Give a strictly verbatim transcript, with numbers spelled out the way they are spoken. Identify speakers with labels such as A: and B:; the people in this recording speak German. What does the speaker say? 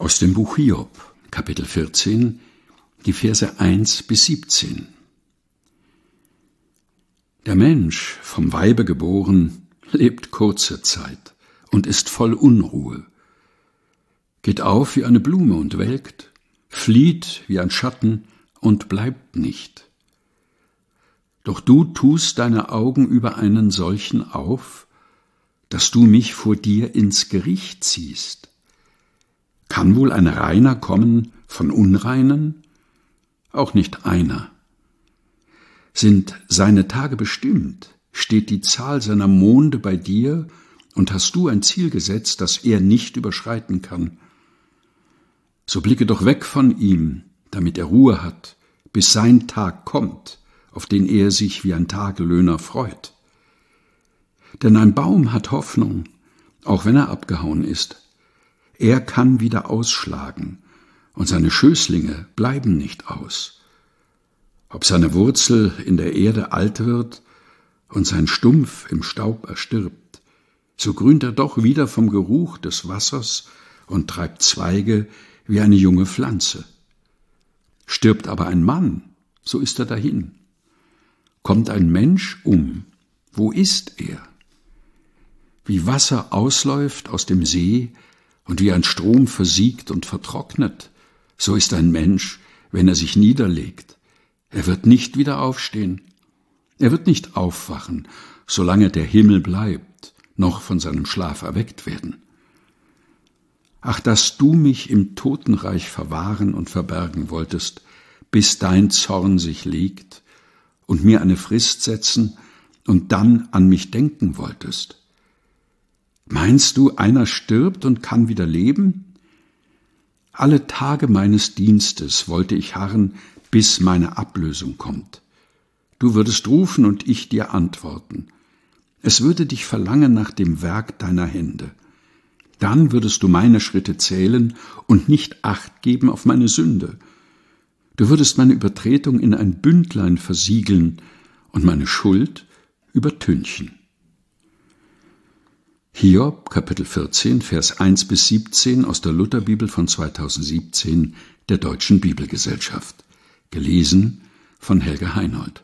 A: Aus dem Buch Hiob, Kapitel vierzehn, die Verse eins bis siebzehn. Der Mensch, vom Weibe geboren, lebt kurze Zeit und ist voll Unruhe, geht auf wie eine Blume und welkt, flieht wie ein Schatten und bleibt nicht. Doch du tust deine Augen über einen solchen auf, dass du mich vor dir ins Gericht ziehst. Kann wohl ein Reiner kommen von Unreinen? Auch nicht einer. Sind seine Tage bestimmt, steht die Zahl seiner Monde bei dir, und hast du ein Ziel gesetzt, das er nicht überschreiten kann. So blicke doch weg von ihm, damit er Ruhe hat, bis sein Tag kommt, auf den er sich wie ein Tagelöhner freut. Denn ein Baum hat Hoffnung, auch wenn er abgehauen ist. Er kann wieder ausschlagen, und seine Schößlinge bleiben nicht aus. Ob seine Wurzel in der Erde alt wird und sein Stumpf im Staub erstirbt, so grünt er doch wieder vom Geruch des Wassers und treibt Zweige wie eine junge Pflanze. Stirbt aber ein Mann, so ist er dahin. Kommt ein Mensch um, wo ist er? Wie Wasser ausläuft aus dem See und wie ein Strom versiegt und vertrocknet, so ist ein Mensch, wenn er sich niederlegt. Er wird nicht wieder aufstehen. Er wird nicht aufwachen, solange der Himmel bleibt, noch von seinem Schlaf erweckt werden. Ach, dass du mich im Totenreich verwahren und verbergen wolltest, bis dein Zorn sich legt, und mir eine Frist setzen und dann an mich denken wolltest. Meinst du, einer stirbt und kann wieder leben? Alle Tage meines Dienstes wollte ich harren, bis meine Ablösung kommt. Du würdest rufen und ich dir antworten. Es würde dich verlangen nach dem Werk deiner Hände. Dann würdest du meine Schritte zählen und nicht Acht geben auf meine Sünde. Du würdest meine Übertretung in ein Bündlein versiegeln und meine Schuld übertünchen. Hiob, Kapitel vierzehn, Vers eins bis siebzehn aus der Lutherbibel von zweitausendsiebzehn der Deutschen Bibelgesellschaft. Gelesen von Helga Heinold.